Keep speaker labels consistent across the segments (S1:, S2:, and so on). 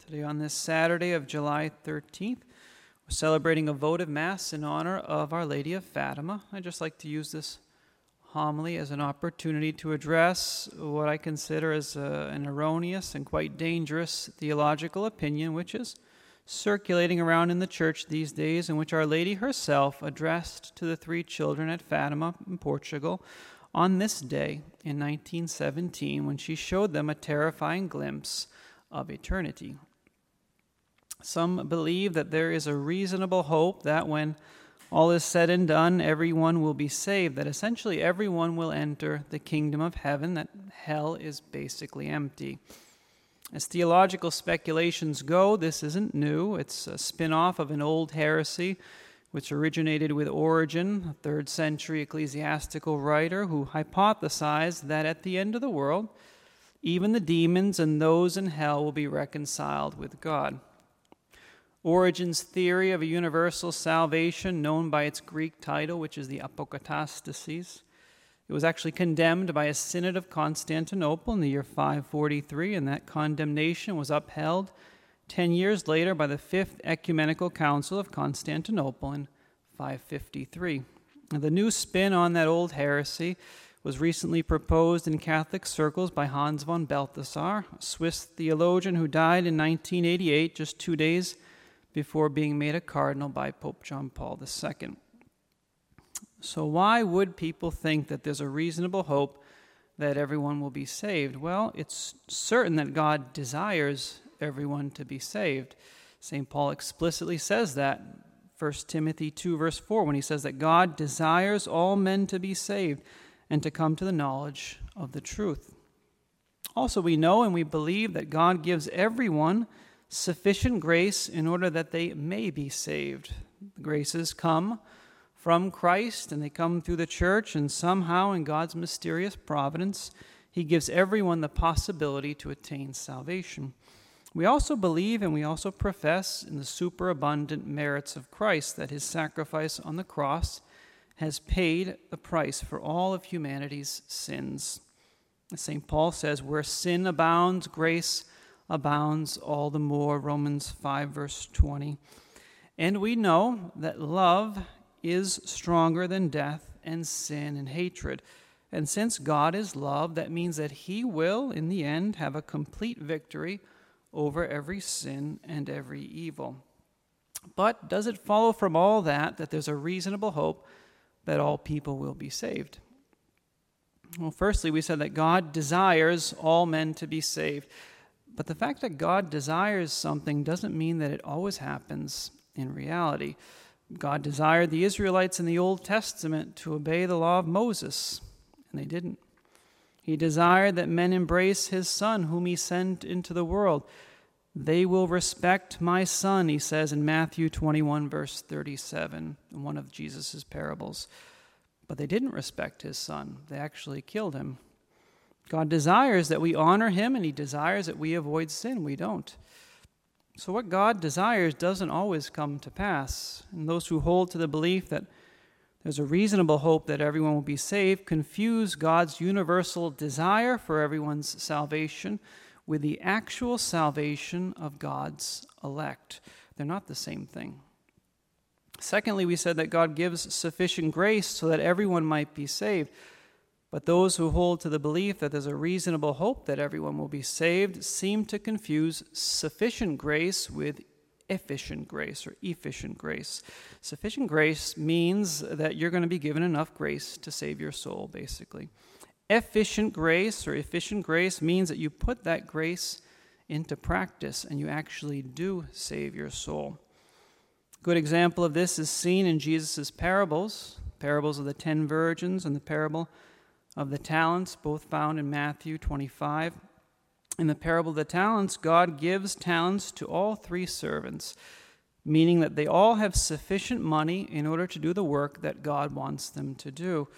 S1: Today on this Saturday of July 13th, we're celebrating a votive Mass in honor of Our Lady of Fatima. I'd just like to use this homily as an opportunity to address what I consider as an erroneous and quite dangerous theological opinion which is circulating around in the Church these days, in which Our Lady herself addressed to the three children at Fatima in Portugal on this day in 1917 when she showed them a terrifying glimpse of eternity. Some believe that there is a reasonable hope that when all is said and done, everyone will be saved, that essentially everyone will enter the kingdom of heaven, that hell is basically empty. As theological speculations go, this isn't new. It's a spin-off of an old heresy which originated with Origen, a 3rd century ecclesiastical writer who hypothesized that at the end of the world, even the demons and those in hell will be reconciled with God. Origen's theory of a universal salvation, known by its Greek title, which is the Apokatastasis, it was actually condemned by a synod of Constantinople in the year 543, and that condemnation was upheld 10 years later by the Fifth Ecumenical Council of Constantinople in 553. Now, the new spin on that old heresy was recently proposed in Catholic circles by Hans von Balthasar, a Swiss theologian who died in 1988, just 2 days before being made a cardinal by Pope John Paul II. So why would people think that there's a reasonable hope that everyone will be saved? Well, it's certain that God desires everyone to be saved. St. Paul explicitly says that, 1 Timothy 2, verse 4, when he says that God desires all men to be saved and to come to the knowledge of the truth. Also, we know and we believe that God gives everyone sufficient grace in order that they may be saved. The graces come from Christ and they come through the Church, and somehow in God's mysterious providence, He gives everyone the possibility to attain salvation. We also believe and we also profess in the superabundant merits of Christ, that His sacrifice on the cross has paid the price for all of humanity's sins. As St. Paul says, where sin abounds, grace abounds all the more, Romans 5, verse 20. And we know that love is stronger than death and sin and hatred. And since God is love, that means that He will, in the end, have a complete victory over every sin and every evil. But does it follow from all that there's a reasonable hope that all people will be saved? Well, firstly, we said that God desires all men to be saved. But the fact that God desires something doesn't mean that it always happens in reality. God desired the Israelites in the Old Testament to obey the law of Moses, and they didn't. He desired that men embrace His Son, whom He sent into the world. They will respect my Son, He says in Matthew 21, verse 37, in one of Jesus' parables. But they didn't respect His Son. They actually killed Him. God desires that we honor Him, and He desires that we avoid sin. We don't. So what God desires doesn't always come to pass. And those who hold to the belief that there's a reasonable hope that everyone will be saved confuse God's universal desire for everyone's salvation with the actual salvation of God's elect. They're not the same thing. Secondly, we said that God gives sufficient grace so that everyone might be saved. But those who hold to the belief that there's a reasonable hope that everyone will be saved seem to confuse sufficient grace with efficient grace or efficient grace. Sufficient grace means that you're going to be given enough grace to save your soul, basically. Efficient grace means that you put that grace into practice and you actually do save your soul. A good example of this is seen in Jesus' parables of the 10 virgins and the parable of the talents, both found in Matthew 25. In the parable of the talents, God gives talents to all 3 servants, meaning that they all have sufficient money in order to do the work that God wants them to do.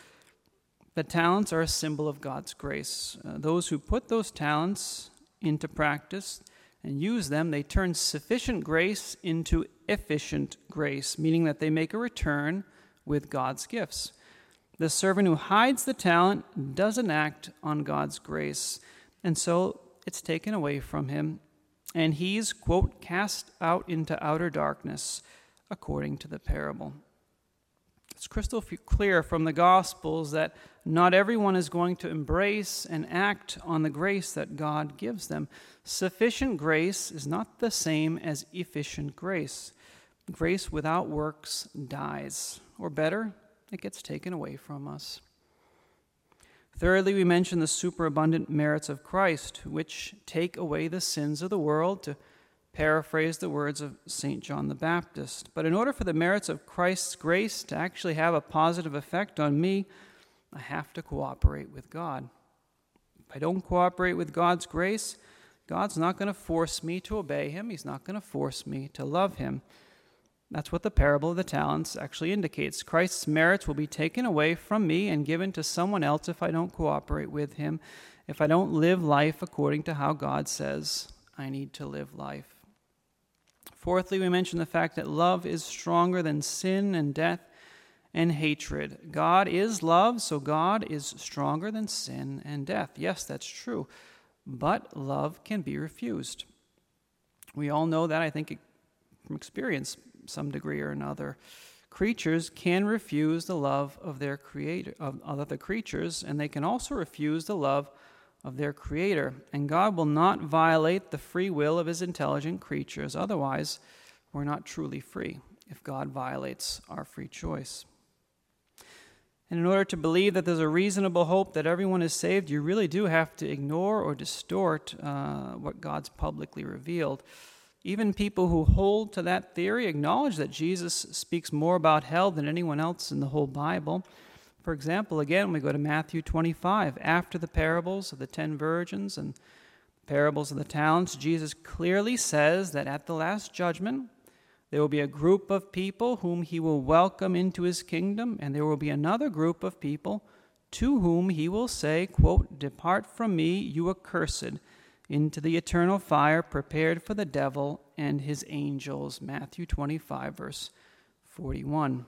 S1: The talents are a symbol of God's grace. Those who put those talents into practice and use them, they turn sufficient grace into efficient grace, meaning that they make a return with God's gifts. The servant who hides the talent doesn't act on God's grace, and so it's taken away from him and he's, quote, cast out into outer darkness, according to the parable. It's crystal clear from the Gospels that not everyone is going to embrace and act on the grace that God gives them. Sufficient grace is not the same as efficient grace. Grace without works dies, or better, it gets taken away from us. Thirdly, we mention the superabundant merits of Christ, which take away the sins of the world, to paraphrase the words of St. John the Baptist. But in order for the merits of Christ's grace to actually have a positive effect on me, I have to cooperate with God. If I don't cooperate with God's grace, God's not going to force me to obey him. He's not going to force me to love him. That's what the parable of the talents actually indicates. Christ's merits will be taken away from me and given to someone else if I don't cooperate with him, if I don't live life according to how God says I need to live life. Fourthly, we mention the fact that love is stronger than sin and death and hatred. God is love, so God is stronger than sin and death. Yes, that's true, but love can be refused. We all know that, I think, from experience, some degree or another. Creatures can refuse the love of their creator, of other creatures, and they can also refuse the love of their Creator. And God will not violate the free will of his intelligent creatures. Otherwise, we're not truly free if God violates our free choice. And in order to believe that there's a reasonable hope that everyone is saved, you really do have to ignore or distort what God's publicly revealed. Even people who hold to that theory acknowledge that Jesus speaks more about hell than anyone else in the whole Bible. For example, again, we go to Matthew 25. After the parables of the 10 virgins and parables of the talents, Jesus clearly says that at the last judgment, there will be a group of people whom he will welcome into his kingdom, and there will be another group of people to whom he will say, quote, "Depart from me, you accursed, into the eternal fire prepared for the devil and his angels." Matthew 25, verse 41.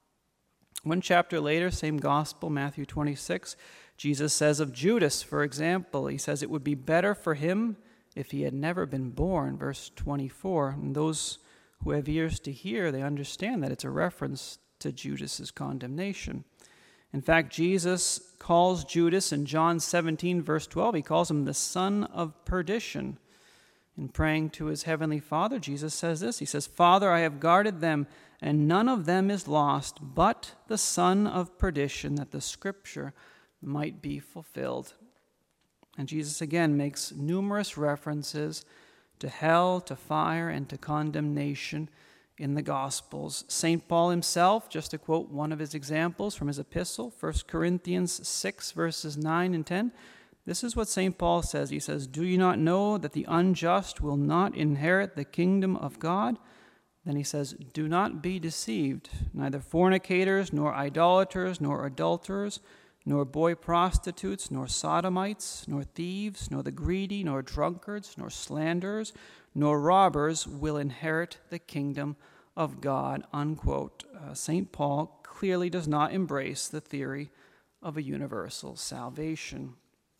S1: One chapter later, same gospel, Matthew 26, Jesus says of Judas, for example, he says it would be better for him if he had never been born, verse 24. And those who have ears to hear, they understand that it's a reference to Judas's condemnation. In fact, Jesus calls Judas in John 17, verse 12, he calls him the son of perdition. In praying to his heavenly Father, Jesus says this, he says, "Father, I have guarded them, and none of them is lost, but the son of perdition, that the scripture might be fulfilled." And Jesus again makes numerous references to hell, to fire, and to condemnation in the Gospels. St. Paul himself, just to quote one of his examples from his epistle, 1 Corinthians 6, verses 9 and 10, this is what St. Paul says. He says, "Do you not know that the unjust will not inherit the kingdom of God?" Then he says, "Do not be deceived. Neither fornicators, nor idolaters, nor adulterers, nor boy prostitutes, nor sodomites, nor thieves, nor the greedy, nor drunkards, nor slanderers, nor robbers will inherit the kingdom of God," unquote. St. Paul clearly does not embrace the theory of a universal salvation.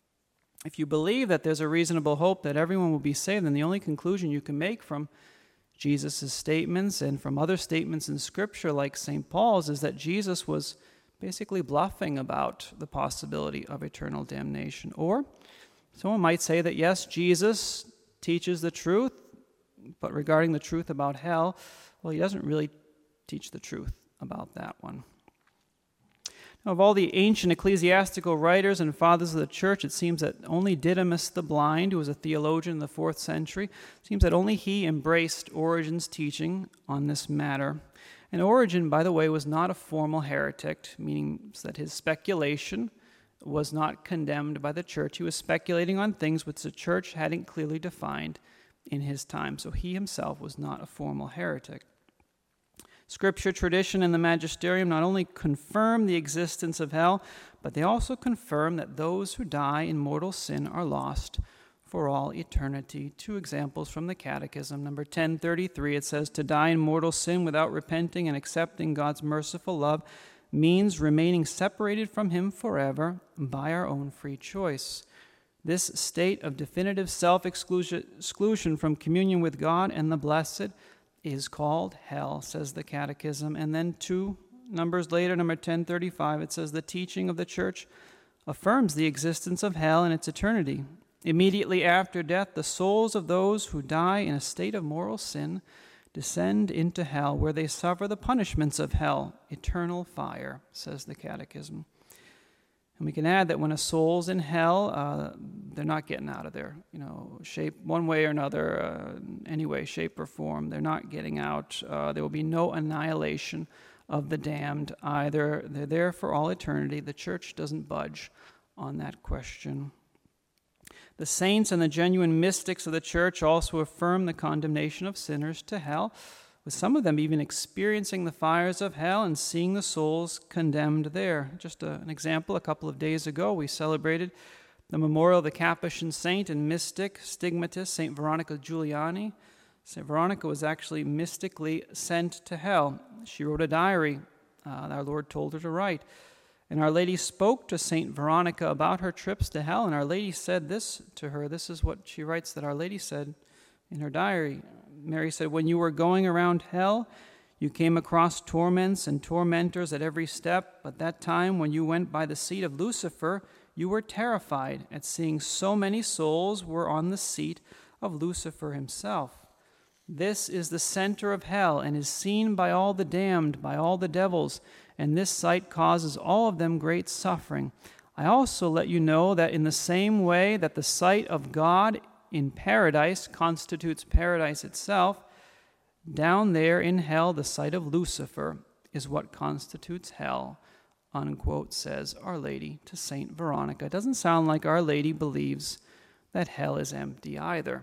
S1: If you believe that there's a reasonable hope that everyone will be saved, then the only conclusion you can make from Jesus' statements and from other statements in Scripture like St. Paul's is that Jesus was basically bluffing about the possibility of eternal damnation. Or someone might say that yes, Jesus teaches the truth, but regarding the truth about hell, well, he doesn't really teach the truth about that one. Now, of all the ancient ecclesiastical writers and fathers of the church, it seems that only Didymus the Blind, who was a theologian in the 4th century, it seems that only he embraced Origen's teaching on this matter. And Origen, by the way, was not a formal heretic, meaning that his speculation was not condemned by the church. He was speculating on things which the church hadn't clearly defined in his time, so he himself was not a formal heretic. Scripture, tradition, and the magisterium not only confirm the existence of hell, but they also confirm that those who die in mortal sin are lost for all eternity. 2 examples from the Catechism. Number 1033, it says, "To die in mortal sin without repenting and accepting God's merciful love means remaining separated from him forever by our own free choice." This state of definitive self-exclusion from communion with God and the blessed is called hell, says the Catechism. And then 2 numbers later, number 1035, it says the teaching of the Church affirms the existence of hell and its eternity. Immediately after death, the souls of those who die in a state of moral sin descend into hell, where they suffer the punishments of hell, eternal fire, says the Catechism. And we can add that when a soul's in hell, they're not getting out of there, shape one way or another, any way, shape or form. They're not getting out. There will be no annihilation of the damned either. They're there for all eternity. The Church doesn't budge on that question. The saints and the genuine mystics of the Church also affirm the condemnation of sinners to hell, with some of them even experiencing the fires of hell and seeing the souls condemned there. Just an example, a couple of days ago, we celebrated the memorial of the Capuchin saint and mystic, stigmatist, St. Veronica Giuliani. St. Veronica was actually mystically sent to hell. She wrote a diary our Lord told her to write. And Our Lady spoke to St. Veronica about her trips to hell, and Our Lady said this to her. This is what she writes that Our Lady said in her diary. Mary said, "When you were going around hell, you came across torments and tormentors at every step, but that time when you went by the seat of Lucifer, you were terrified at seeing so many souls were on the seat of Lucifer himself. This is the center of hell and is seen by all the damned, by all the devils, and this sight causes all of them great suffering. I also let you know that in the same way that the sight of God in paradise constitutes paradise itself, down there in hell, the sight of Lucifer is what constitutes hell," unquote, says Our Lady to St. Veronica. It doesn't sound like Our Lady believes that hell is empty either.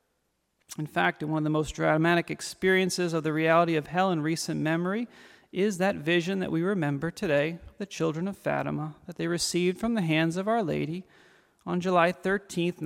S1: In fact, one of the most dramatic experiences of the reality of hell in recent memory is that vision that we remember today, the children of Fatima, that they received from the hands of Our Lady on July 13th,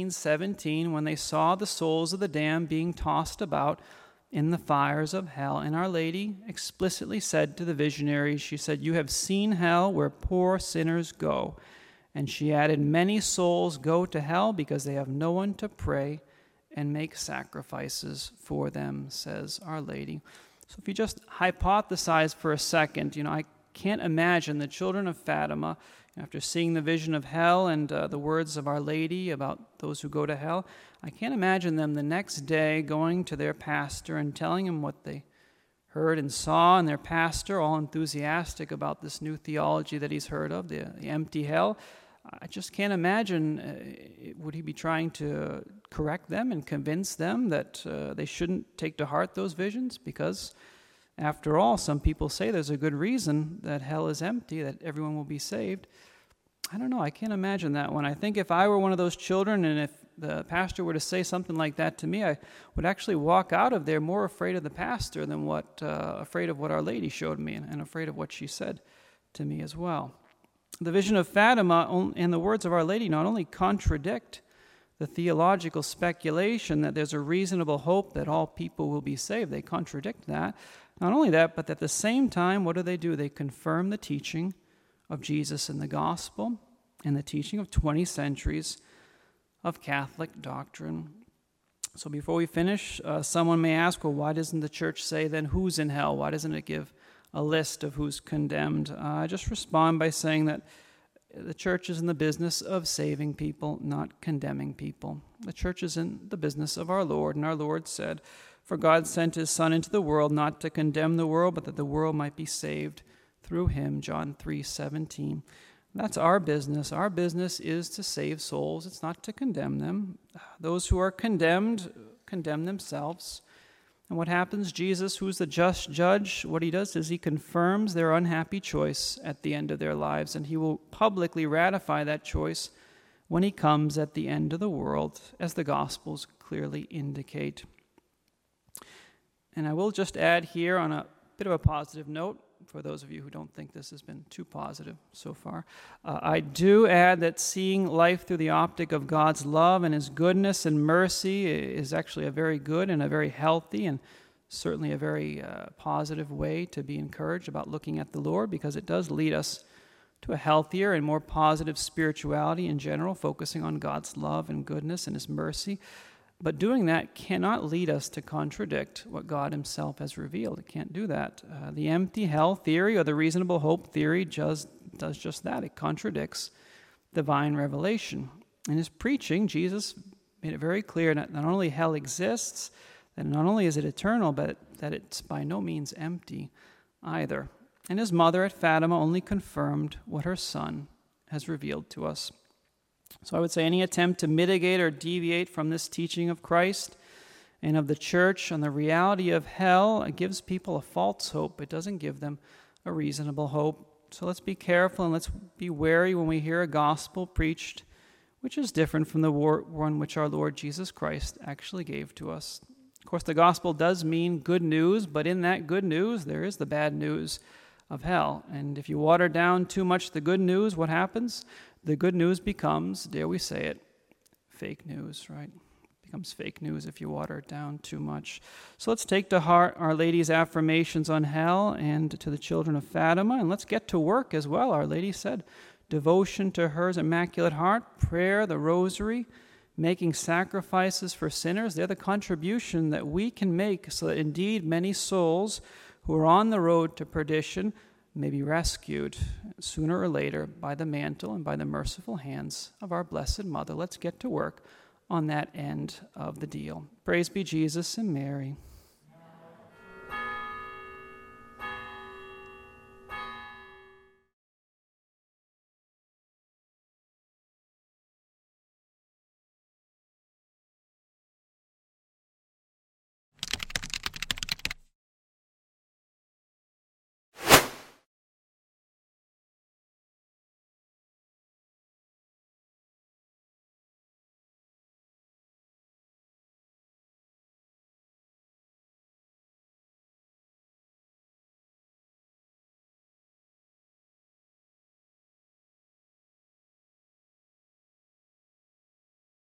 S1: 1917, when they saw the souls of the damned being tossed about in the fires of hell. And Our Lady explicitly said to the visionaries, she said, "You have seen hell where poor sinners go." And she added, "Many souls go to hell because they have no one to pray and make sacrifices for them," says Our Lady. So if you just hypothesize for a second, I can't imagine the children of Fatima, after seeing the vision of hell and the words of Our Lady about those who go to hell, I can't imagine them the next day going to their pastor and telling him what they heard and saw, and their pastor, all enthusiastic about this new theology that he's heard of, the empty hell. I just can't imagine, would he be trying to correct them and convince them that they shouldn't take to heart those visions? Because, after all, some people say there's a good reason that hell is empty, that everyone will be saved. I don't know, I can't imagine that one. I think if I were one of those children and if the pastor were to say something like that to me, I would actually walk out of there more afraid of the pastor than afraid of what Our Lady showed me and afraid of what she said to me as well. The vision of Fatima and the words of Our Lady not only contradict the theological speculation that there's a reasonable hope that all people will be saved. They contradict that. Not only that, but at the same time, what do? They confirm the teaching of Jesus in the gospel and the teaching of 20 centuries of Catholic doctrine. So before we finish, someone may ask, well, why doesn't the church say then who's in hell? Why doesn't it give a list of who's condemned? I just respond by saying that the church is in the business of saving people, not condemning people. The church is in the business of our Lord, and our Lord said, "For God sent his Son into the world not to condemn the world, but that the world might be saved through him," John 3:17. That's our business. Our business is to save souls. It's not to condemn them. Those who are condemned condemn themselves. And what happens? Jesus, who's the just judge, what he does is he confirms their unhappy choice at the end of their lives, and he will publicly ratify that choice when he comes at the end of the world, as the Gospels clearly indicate. And I will just add here on a bit of a positive note, for those of you who don't think this has been too positive so far, I do add that seeing life through the optic of God's love and his goodness and mercy is actually a very good and a very healthy and certainly a very positive way to be encouraged about looking at the Lord, because it does lead us to a healthier and more positive spirituality in general, focusing on God's love and goodness and his mercy. But doing that cannot lead us to contradict what God himself has revealed. It can't do that. The empty hell theory or the reasonable hope theory does just that. It contradicts divine revelation. In his preaching, Jesus made it very clear that not only hell exists, that not only is it eternal, but that it's by no means empty either. And his mother at Fatima only confirmed what her son has revealed to us. So I would say any attempt to mitigate or deviate from this teaching of Christ and of the church on the reality of hell gives people a false hope. It doesn't give them a reasonable hope. So let's be careful and let's be wary when we hear a gospel preached which is different from the one which our Lord Jesus Christ actually gave to us. Of course, the gospel does mean good news, but in that good news, there is the bad news of hell. And if you water down too much the good news, what happens? The good news becomes, dare we say it, fake news, right? It becomes fake news if you water it down too much. So let's take to heart Our Lady's affirmations on hell and to the children of Fatima, and let's get to work as well. Our Lady said, devotion to her Immaculate Heart, prayer, the rosary, making sacrifices for sinners, they're the contribution that we can make so that indeed many souls who are on the road to perdition may be rescued sooner or later by the mantle and by the merciful hands of our Blessed Mother. Let's get to work on that end of the deal. Praise be Jesus and Mary.